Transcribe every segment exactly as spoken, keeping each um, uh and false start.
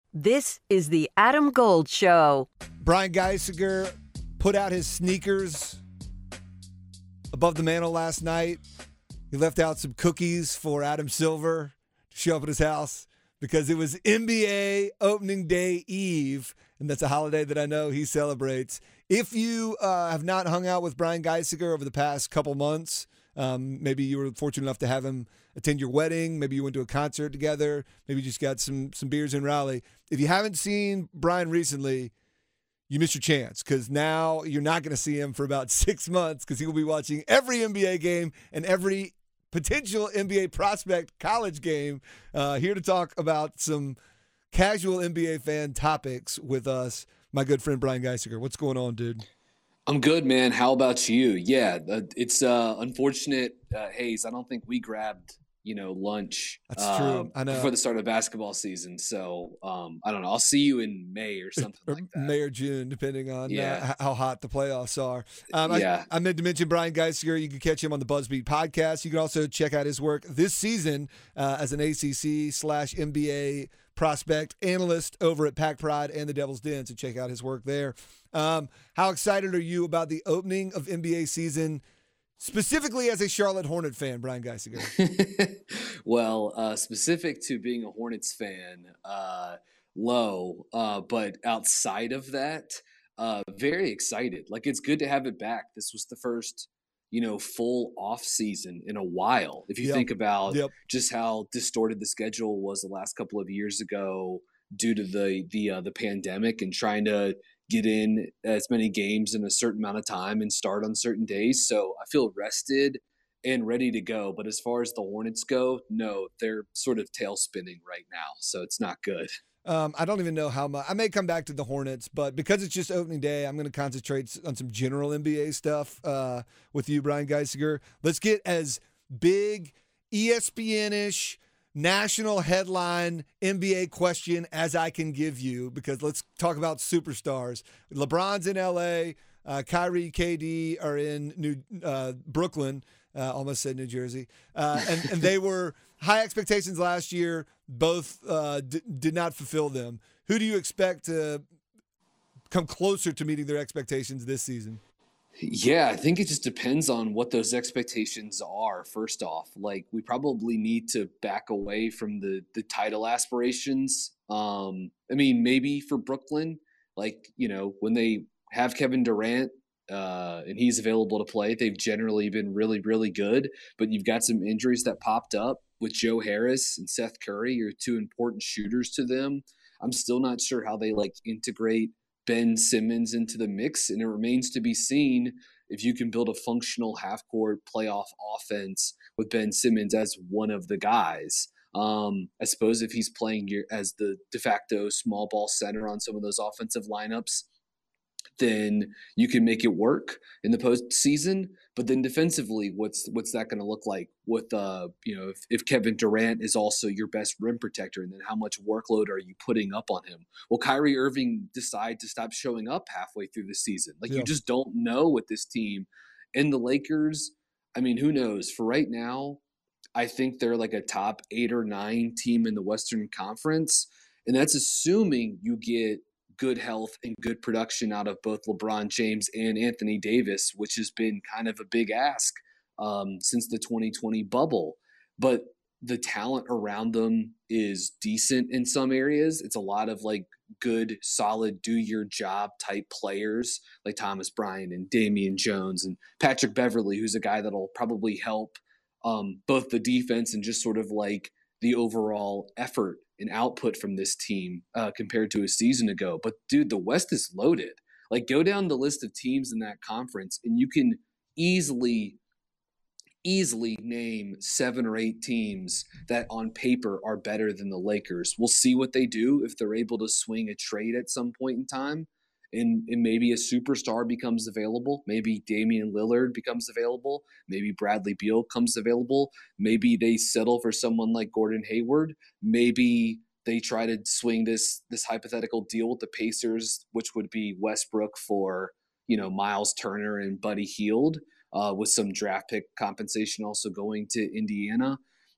This is the Adam Gold Show. Brian Geisinger put out his sneakers above the mantle last night. He left out some cookies for Adam Silver to show up at his house because it was N B A opening day eve, and that's a holiday that I know he celebrates. If you uh, have not hung out with Brian Geisinger over the past couple months, um, maybe you were fortunate enough to have him attend your wedding, maybe you went to a concert together, maybe you just got some some beers in Raleigh. If you haven't seen Brian recently, you missed your chance because now you're not going to see him for about six months because he will be watching every N B A game and every potential N B A prospect college game. Uh, here to talk about some casual N B A fan topics with us, my good friend Brian Geisinger. What's going on, dude? I'm good, man. How about you? Yeah, uh, it's uh, unfortunate, uh, Hayes. I don't think we grabbed, you know, lunch. That's uh, true. I know. Before the start of basketball season. So um, I don't know. I'll see you in May or something or like that. May or June, depending on yeah. uh, how hot the playoffs are. Um, yeah. I, I meant to mention Brian Geisinger. You can catch him on the Buzzbeat podcast. You can also check out his work this season uh, as an A C C slash N B A prospect analyst over at Pack Pride and the Devil's Den. So check out his work there. Um, how excited are you about the opening of N B A season, specifically as a Charlotte Hornet fan, Brian Geisinger? Well, uh, specific to being a Hornets fan, uh, low, uh, but outside of that, uh, very excited. Like, it's good to have it back. This was the first, you know, full off season in a while. If you Yep. think about Yep. just how distorted the schedule was the last couple of years ago due to the the uh, the pandemic and trying to get in as many games in a certain amount of time and start on certain days. So I feel rested and ready to go. But as far as the Hornets go, no, they're sort of tail spinning right now. So it's not good. Um, I don't even know how much. I may come back to the Hornets, but because it's just opening day, I'm going to concentrate on some general N B A stuff uh, with you, Brian Geisinger. Let's get as big, E S P N-ish, national headline N B A question as I can give you, because let's talk about superstars. LeBron's in L A, uh, Kyrie, K D are in New uh, Brooklyn. Uh, almost said New Jersey. Uh, and, and they were high expectations last year. Both uh, d- did not fulfill them. Who do you expect to come closer to meeting their expectations this season? Yeah, I think it just depends on what those expectations are, first off. Like, we probably need to back away from the the title aspirations. Um, I mean, maybe for Brooklyn, like, you know, when they have Kevin Durant, Uh, and he's available to play, they've generally been really, really good. But you've got some injuries that popped up with Joe Harris and Seth Curry, are two important shooters to them. I'm still not sure how they like integrate Ben Simmons into the mix, and it remains to be seen if you can build a functional half-court playoff offense with Ben Simmons as one of the guys. Um, I suppose if he's playing your, as the de facto small ball center on some of those offensive lineups, then you can make it work in the postseason. But then defensively, what's what's that going to look like with uh you know if, if Kevin Durant is also your best rim protector, and then how much workload are you putting up on him? Will Kyrie Irving decide to stop showing up halfway through the season? Like, Yeah. you just don't know with this team. And the Lakers, I mean, who knows? For right now, I think they're like a top eight or nine team in the Western Conference, and that's assuming you get good health and good production out of both LeBron James and Anthony Davis, which has been kind of a big ask um, since the twenty twenty bubble. But the talent around them is decent in some areas. It's a lot of like good, solid, do your job type players like Thomas Bryant and Damian Jones and Patrick Beverley, who's a guy that'll probably help um, both the defense and just sort of like the overall effort and output from this team uh, compared to a season ago. But dude, the West is loaded. Like, go down the list of teams in that conference and you can easily, easily name seven or eight teams that on paper are better than the Lakers. We'll see what they do if they're able to swing a trade at some point in time. And, and maybe a superstar becomes available. Maybe Damian Lillard becomes available. Maybe Bradley Beal comes available. Maybe they settle for someone like Gordon Hayward. Maybe they try to swing this this hypothetical deal with the Pacers, which would be Westbrook for, you know, Miles Turner and Buddy Hield, uh, with some draft pick compensation also going to Indiana.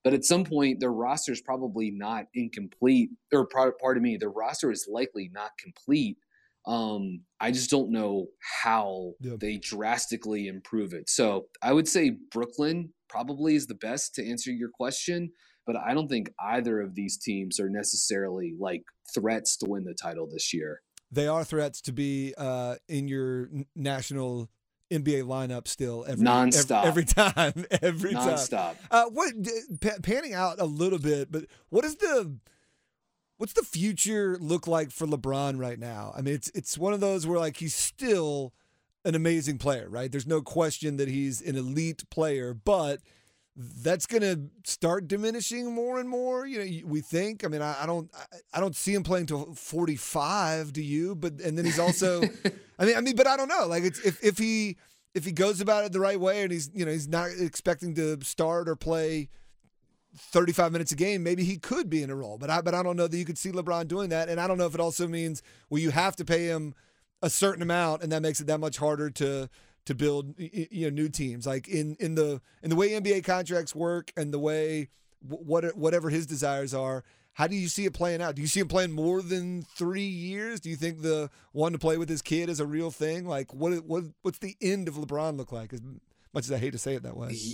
But at some point, their roster is probably not incomplete, or pardon me, their roster is likely not complete. Um, I just don't know how Yep. they drastically improve it. So I would say Brooklyn probably is the best to answer your question, but I don't think either of these teams are necessarily like threats to win the title this year. They are threats to be uh, in your n- national N B A lineup still every Nonstop. every, every time, every time. Nonstop. Uh, what pa- panning out a little bit, but what is the what's the future look like for LeBron right now? I mean, it's it's one of those where like he's still an amazing player, right? There's no question that he's an elite player, but that's going to start diminishing more and more. You know, we think. I mean, I, I don't, I, I don't see him playing till forty-five. Do you? But and then he's also, I mean, I mean, but I don't know. Like, it's if if he if he goes about it the right way and he's you know he's not expecting to start or play thirty-five minutes a game, maybe he could be in a role. But I but I don't know that you could see LeBron doing that. And I don't know if it also means well you have to pay him a certain amount, and that makes it that much harder to. to build you know new teams like in, in the in the way N B A contracts work and the way what whatever his desires are. How do you see it playing out? Do you see him playing more than three years? Do you think the one to play with his kid is a real thing? Like what what what's the end of LeBron look like? As much as I hate to say it that way.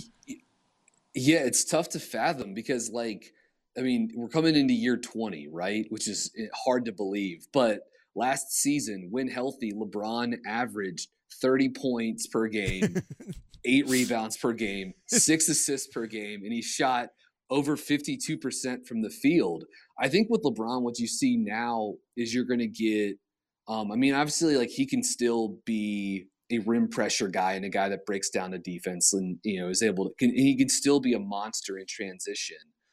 Yeah, it's tough to fathom because like I mean we're coming into year twenty, right? Which is hard to believe. But last season, when healthy, LeBron averaged thirty points per game, eight rebounds per game, six assists per game, and he shot over fifty-two percent from the field. I think with LeBron, what you see now is you're going to get, um, I mean, obviously, like he can still be a rim pressure guy and a guy that breaks down the defense and, you know, is able to, can, he can still be a monster in transition,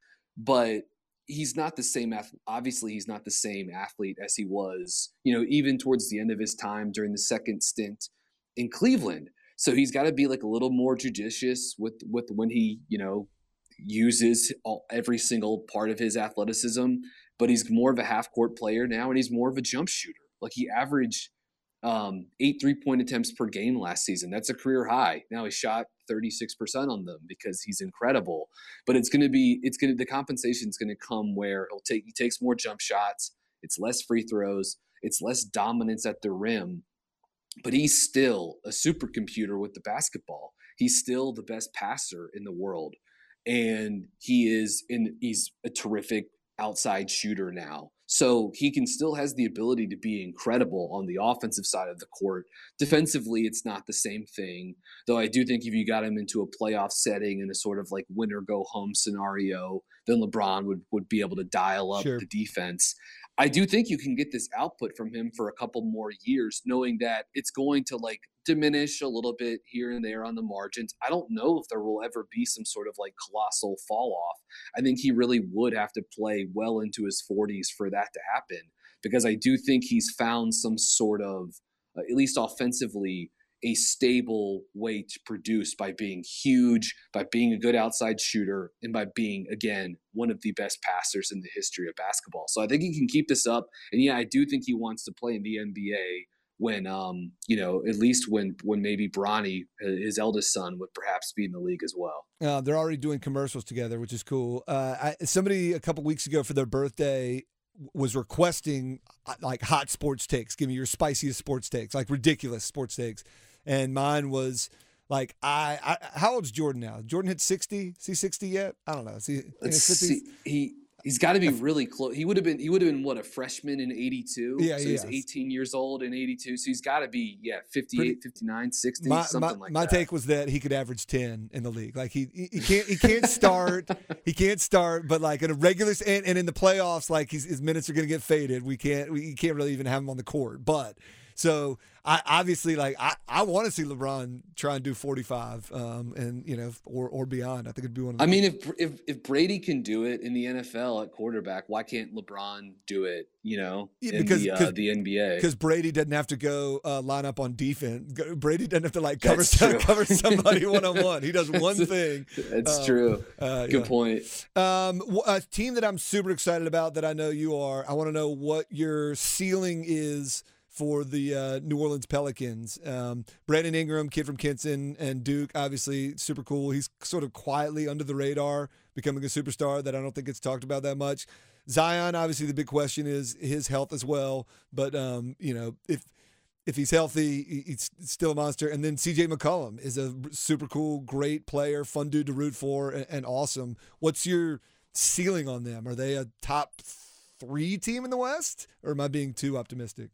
but he's not the same. Obviously, he's not the same athlete as he was, you know, even towards the end of his time during the second stint in Cleveland. So he's got to be like a little more judicious with, with when he, you know, uses all, every single part of his athleticism, but he's more of a half court player now. And he's more of a jump shooter. Like he averaged um, eight three-point attempts per game last season. That's a career high. Now he shot thirty-six percent on them because he's incredible, but it's going to be, it's going to, the compensation is going to come where he'll take, he takes more jump shots. It's less free throws. It's less dominance at the rim. But he's still a supercomputer with the basketball. He's still the best passer in the world. And he is in, he's a terrific outside shooter now. So he can still has the ability to be incredible on the offensive side of the court. Defensively, it's not the same thing. Though I do think if you got him into a playoff setting in a sort of like win or go home scenario, then LeBron would, would be able to dial up Sure. the defense. I do think you can get this output from him for a couple more years, knowing that it's going to like diminish a little bit here and there on the margins. I don't know if there will ever be some sort of like colossal fall off. I think he really would have to play well into his forties for that to happen, because I do think he's found some sort of, uh, at least offensively, a stable way to produce by being huge, by being a good outside shooter, and by being, again, one of the best passers in the history of basketball. So I think he can keep this up. And yeah, I do think he wants to play in the N B A when, um, you know, at least when, when maybe Bronny, his eldest son, would perhaps be in the league as well. Uh, they're already doing commercials together, which is cool. Uh, I, somebody a couple weeks ago for their birthday was requesting like hot sports takes. Give me your spiciest sports takes, like ridiculous sports takes. And mine was like, I, I how old's Jordan now? Jordan hit sixty? Is he sixty yet? I don't know. Is he in Let's his fifties? see. He he's got to be really close. He would have been he would have been what, a freshman in eighty-two? Yeah, so he he's is. eighteen years old in eighty-two. So he's got to be yeah, fifty-eight, Pretty, fifty-nine, sixty, my, something my, like my that. take was that he could average ten in the league. Like he he, he can't he can't start. he can't start, but like in a regular and, and in the playoffs, like he's, his minutes are going to get faded. We can't we can't really even have him on the court. But so I obviously like I, I want to see LeBron try and do forty-five, um, and you know, or or beyond. I think it'd be one of. I mean, if if if Brady can do it in the N F L at quarterback, why can't LeBron do it? You know, Yeah, in because- the, uh, because- the N B A. Because Brady doesn't have to go uh, line up on defense. Go- Brady doesn't have to like cover That's true. cover somebody one on one. He does one thing. That's Um, true. Uh, Good yeah. point. Um, w- a team that I'm super excited about that I know you are. I want to know what your ceiling is for the uh, New Orleans Pelicans. Um, Brandon Ingram, kid from Kinston, and Duke, obviously super cool. He's sort of quietly under the radar, becoming a superstar that I don't think gets talked about that much. Zion, obviously the big question is his health as well. But, um, you know, if if he's healthy, he's still a monster. And then C J McCollum is a super cool, great player, fun dude to root for, and, and awesome. What's your ceiling on them? Are they a top three team in the West, or am I being too optimistic?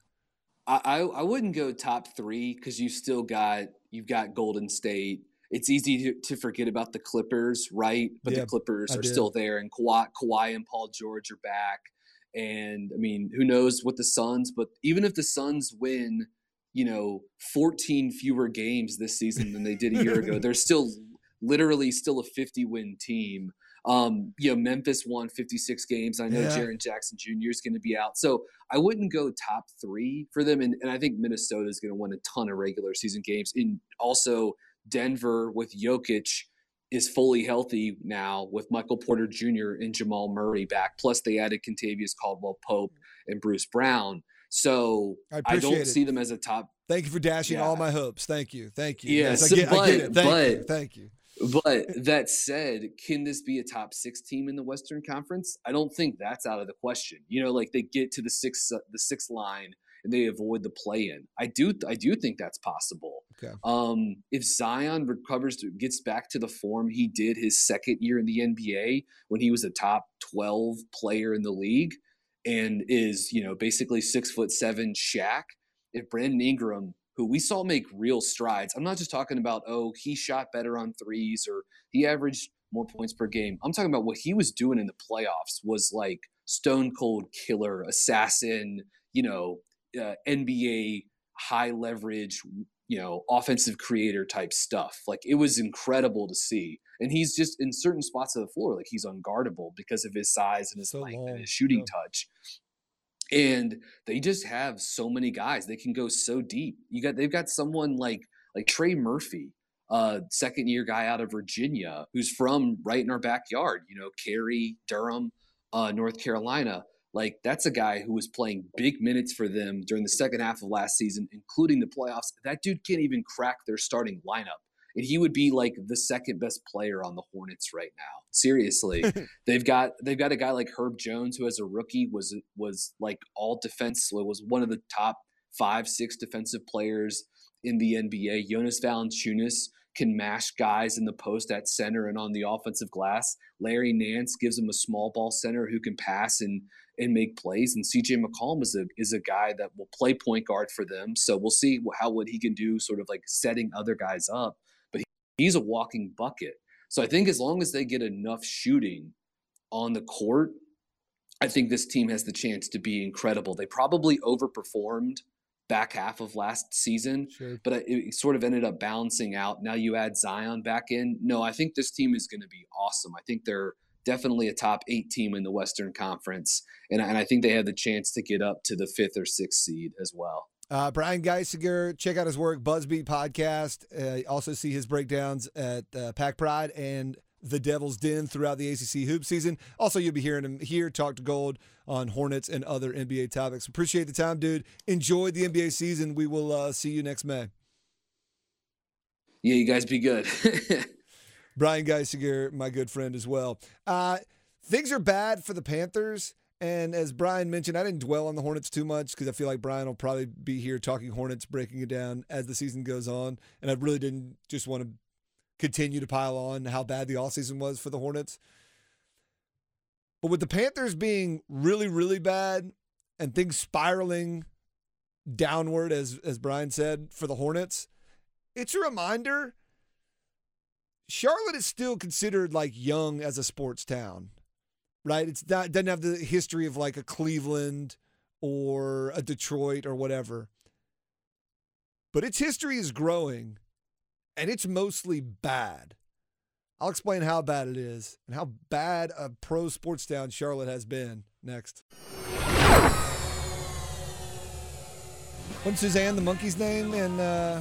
I, I wouldn't go top three because you still got you've got Golden State. It's easy to, to forget about the Clippers, right? But yeah, the Clippers I are did. still there, and Kawhi, Kawhi and Paul George are back. And I mean, who knows what the Suns? But even if the Suns win, you know, fourteen fewer games this season than they did a year ago, they're still literally still a fifty-win team. Um, you know, Memphis won fifty-six games. I know Yeah. Jaren Jackson Junior is going to be out. So I wouldn't go top three for them. And, and I think Minnesota is going to win a ton of regular season games. And also Denver with Jokic is fully healthy now with Michael Porter Junior and Jamal Murray back. Plus they added Kentavious Caldwell-Pope and Bruce Brown. So I I, appreciate don't it. see them as a top. Thank you for dashing Yeah. all my hopes. Thank you. Thank you. Yes, I, get, I but- get it. Thank but- you. Thank you. But that said, can this be a top six team in the Western Conference? I don't think that's out of the question. You know, like they get to the six, uh, the sixth line and they avoid the play-in. I do, I do think that's possible. Okay. Um, if Zion recovers, gets back to the form he did his second year in the N B A when he was a top twelve player in the league, and is you know basically six foot seven Shaq. If Brandon Ingram, who we saw make real strides. I'm not just talking about, oh, he shot better on threes or he averaged more points per game. I'm talking about what he was doing in the playoffs was like stone cold killer, assassin, you know, uh, N B A high leverage, you know, offensive creator type stuff. Like it was incredible to see. And he's just in certain spots of the floor, like he's unguardable because of his size and his So length long. and his shooting Yeah. touch. And they just have so many guys. They can go so deep. You got they've got someone like like Trey Murphy, uh, second year guy out of Virginia, who's from right in our backyard. You know, Cary, Durham, uh, North Carolina. Like that's a guy who was playing big minutes for them during the second half of last season, including the playoffs. That dude can't even crack their starting lineup. And he would be like the second best player on the Hornets right now. Seriously, they've got they've got a guy like Herb Jones who, as a rookie, was was like all defense. Was one of the top five, six defensive players in the N B A. Jonas Valanciunas can mash guys in the post at center and on the offensive glass. Larry Nance gives him a small ball center who can pass and and make plays. And C J McCollum is a is a guy that will play point guard for them. So we'll see how what he can do, sort of like setting other guys up. He's a walking bucket. So I think as long as they get enough shooting on the court, I think this team has the chance to be incredible. They probably overperformed back half of last season, Sure. but it sort of ended up balancing out. Now you add Zion back in. No, I think this team is going to be awesome. I think they're definitely a top eight team in the Western Conference, and, and I think they have the chance to get up to the fifth or sixth seed as well. Uh, Brian Geisinger, check out his work, Buzzbeat Podcast. Uh, also see his breakdowns at uh, Pack Pride and the Devil's Den throughout the A C C hoop season. Also, you'll be hearing him here talk to Gold on Hornets and other N B A topics. Appreciate the time, dude. Enjoy the N B A season. We will uh, see you next May. Yeah, you guys be good. Brian Geisinger, my good friend as well. Uh, things are bad for the Panthers. And as Brian mentioned, I didn't dwell on the Hornets too much because I feel like Brian will probably be here talking Hornets, breaking it down as the season goes on. And I really didn't just want to continue to pile on how bad the offseason was for the Hornets. But with the Panthers being really, really bad and things spiraling downward, as, as Brian said, for the Hornets, it's a reminder Charlotte is still considered like young as a sports town. Right? It's not, it doesn't have the history of like a Cleveland or a Detroit or whatever. But its history is growing, and it's mostly bad. I'll explain how bad it is and how bad a pro sports town Charlotte has been next. What's Suzanne the monkey's name? And uh,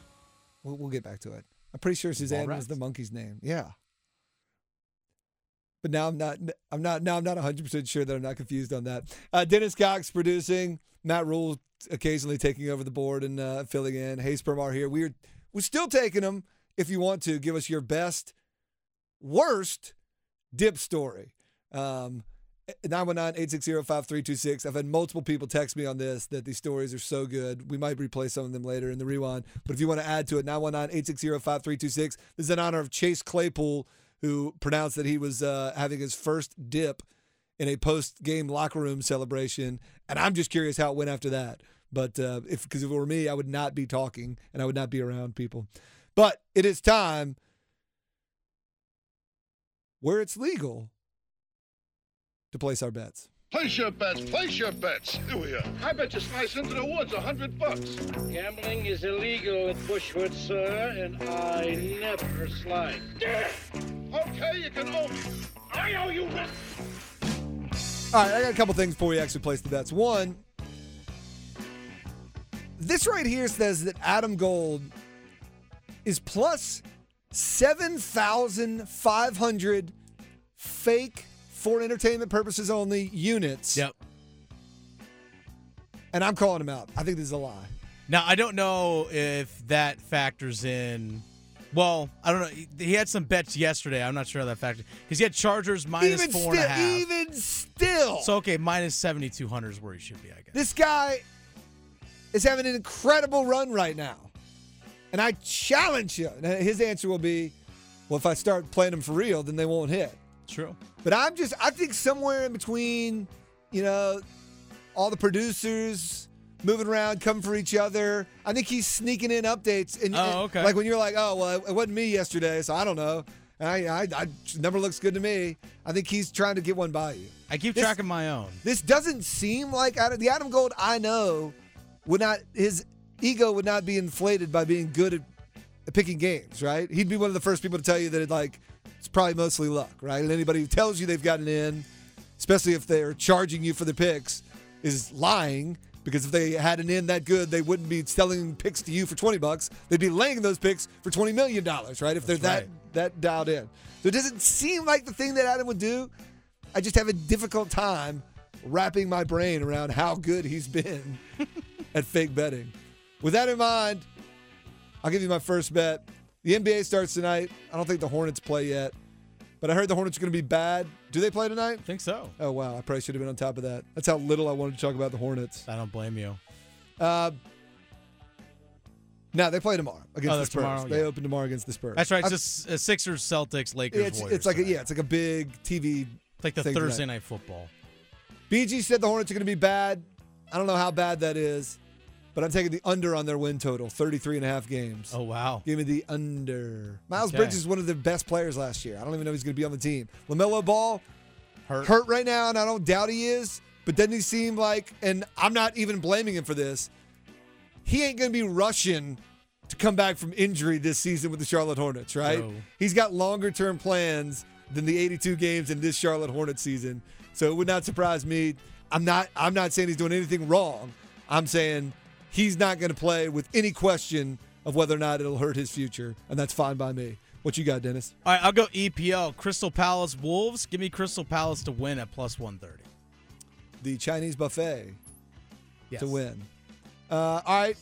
we'll, we'll get back to it. I'm pretty sure Suzanne was the monkey's name. Yeah. But now I'm not. I'm not. Now I'm not one hundred percent sure that I'm not confused on that. Uh, Dennis Cox producing. Matt Rule occasionally taking over the board and uh, filling in. Hayes Permar here. We're we're still taking them. If you want to give us your best, worst dip story. Um, nine one nine, eight six zero, five three two six. I've had multiple people text me on this that these stories are so good. We might replay some of them later in the rewind. But if you want to add to it, nine one nine, eight six zero, five three two six. This is in honor of Chase Claypool, who pronounced that he was uh, having his first dip in a post-game locker room celebration. And I'm just curious how it went after that. But uh, if because if it were me, I would not be talking and I would not be around people. But it is time where it's legal to place our bets. Place your bets, place your bets. Here we are. I bet you slice into the woods a hundred bucks. Gambling is illegal at Bushwood, sir, and I never slide. Okay, you can owe me. I owe you one. All right, I got a couple things before we actually place the bets. One, this right here says that Adam Gold is plus seven thousand five hundred fake, for entertainment purposes only, units. Yep. And I'm calling him out. I think this is a lie. Now, I don't know if that factors in. Well, I don't know. He had some bets yesterday. I'm not sure how that factors. Because he had Chargers minus even four still, and a half. Even still. So, okay, minus seventy-two hundred is where he should be, I guess. This guy is having an incredible run right now. And I challenge you. Now, his answer will be, well, if I start playing them for real, then they won't hit. True. But I'm just, I think somewhere in between, you know, all the producers moving around, coming for each other. I think he's sneaking in updates. And, Oh, okay. Like when you're like, oh, well, it wasn't me yesterday, so I don't know. I, I, I number looks good to me. I think he's trying to get one by you. I keep This- track of my own. This doesn't seem like Adam, the Adam Gold I know would not, his ego would not be inflated by being good at, at picking games, right? He'd be one of the first people to tell you that it, like, it's probably mostly luck, right? And anybody who tells you they've gotten in, especially if they're charging you for the picks, is lying, because if they had an in that good, they wouldn't be selling picks to you for twenty bucks. They'd be laying those picks for twenty million dollars, right? If they're That's that that dialed in. So it doesn't seem like the thing that Adam would do. I just have a difficult time wrapping my brain around how good he's been at fake betting. With that in mind, I'll give you my first bet. The N B A starts tonight. I don't think the Hornets play yet, but I heard the Hornets are going to be bad. Do they play tonight? I think so. Oh, wow. I probably should have been on top of that. That's how little I wanted to talk about the Hornets. I don't blame you. Uh, no, they play tomorrow against Oh, the that's Spurs. tomorrow? They Yeah. open tomorrow against the Spurs. That's right. It's I've- just uh, Sixers, Celtics, Lakers, it's, Warriors. it's like a, tonight. yeah, it's like a big T V. It's like the thing Thursday tonight. night football. B G said the Hornets are going to be bad. I don't know how bad that is, but I'm taking the under on their win total, thirty-three and a half games. Oh, wow. Give me the under. Miles Okay. Bridges is one of the best players last year. I don't even know if he's going to be on the team. LaMelo Ball, Hurt. hurt right now, and I don't doubt he is, but doesn't he seem like, and I'm not even blaming him for this, he ain't going to be rushing to come back from injury this season with the Charlotte Hornets, right? No. He's got longer-term plans than the eighty-two games in this Charlotte Hornets season, so it would not surprise me. I'm not, I'm not saying he's doing anything wrong. I'm saying he's not going to play with any question of whether or not it'll hurt his future, and that's fine by me. What you got, Dennis? All right, I'll go E P L. Crystal Palace, Wolves. Give me Crystal Palace to win at plus one thirty. The Chinese buffet Yes. to win. Uh, all right.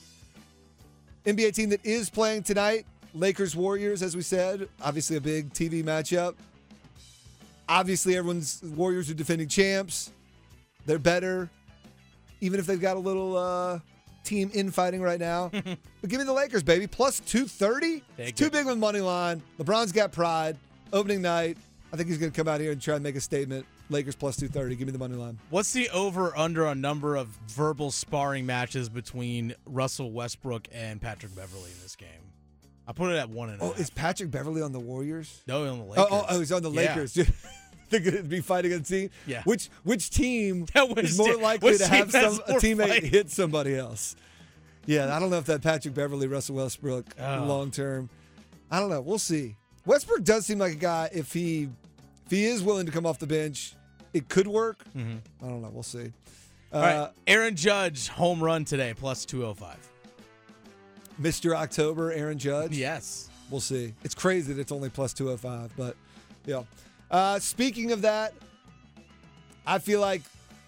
N B A team that is playing tonight, Lakers Warriors, as we said. Obviously a big T V matchup. Obviously everyone's Warriors are defending champs. They're better, even if they've got a little uh, team infighting right now. But give me the Lakers, baby. Plus two thirty. Take It's too it. big with money line. LeBron's got pride. Opening night. I think he's going to come out here and try and make a statement. Lakers plus two thirty. Give me the money line. What's the over-under on number of verbal sparring matches between Russell Westbrook and Patrick Beverly in this game? I put it at one and a Oh, half. is Patrick Beverly on the Warriors? No, on the Lakers. Oh, oh, oh, he's on the Yeah. Lakers. They're going to be fighting a team. Yeah. Which which team That was- is more likely which to have team has some a more teammate fight? hit somebody else? Yeah, I don't know if that Patrick Beverly, Russell Westbrook, Oh. long term. I don't know. We'll see. Westbrook does seem like a guy. If he if he is willing to come off the bench, it could work. Mm-hmm. I don't know. We'll see. Uh, All right, Aaron Judge home run today plus two oh five. Mister October, Aaron Judge. Yes. We'll see. It's crazy that it's only plus two oh five, but yeah. Uh, speaking of that, I feel like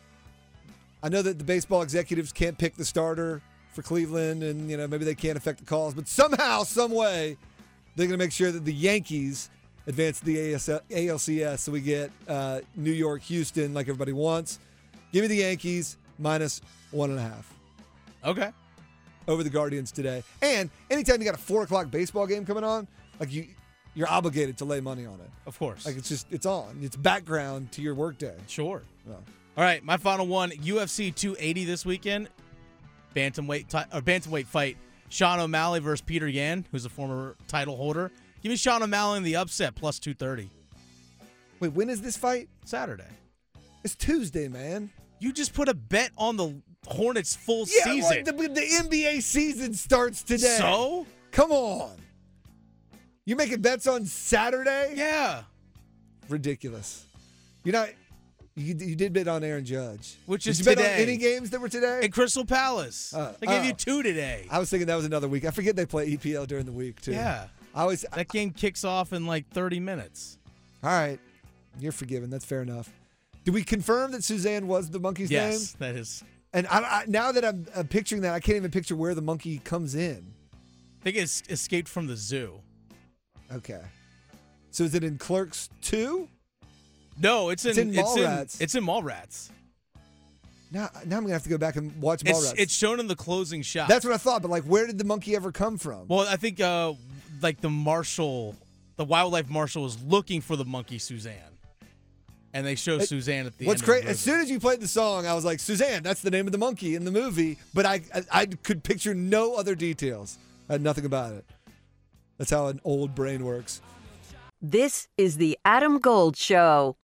I know that the baseball executives can't pick the starter for Cleveland, and you know maybe they can't affect the calls, but somehow, some way, they're going to make sure that the Yankees advance to the A L C S, so we get uh, New York, Houston, like everybody wants. Give me the Yankees minus one and a half. Okay. Over the Guardians today. And anytime you got a four o'clock baseball game coming on, like you, you're obligated to lay money on it. Of course. Like it's just it's on. It's background to your workday. Sure. Yeah. All right, my final one: U F C two eighty this weekend. Bantamweight ti- or bantamweight fight: Sean O'Malley versus Peter Yan, who's a former title holder. Give me Sean O'Malley in the upset plus two thirty. Wait, when is this fight? Saturday. It's Tuesday, man. You just put a bet on the Hornets full Yeah, season. like the, the N B A season starts today. So? Come on. You making bets on Saturday? Yeah. Ridiculous. You're not. You, you did bet on Aaron Judge, Which did is you bet today. on any games that were today? In Crystal Palace. Uh, I gave uh, you two today. I was thinking that was another week. I forget they play E P L during the week too. Yeah. I always. That game kicks off in like thirty minutes. All right, you're forgiven. That's fair enough. Did we confirm that Suzanne was the monkey's name? Yes, that is. And I, I, now that I'm, I'm picturing that, I can't even picture where the monkey comes in. I think it's escaped from the zoo. Okay. So is it in Clerks two? No, it's in It's in it's in, Mallrats. it's in Mallrats. Now, now I'm gonna have to go back and watch It's, Mallrats. it's shown in the closing shot. That's what I thought, but like, where did the monkey ever come from? Well, I think uh, like the marshal, the wildlife marshal, was looking for the monkey Suzanne, and they show It- Suzanne at the What's end. great? Of the As soon as you played the song, I was like, Suzanne, that's the name of the monkey in the movie, but I, I, I could picture no other details. I had nothing about it. That's how an old brain works. This is the Adam Gold Show.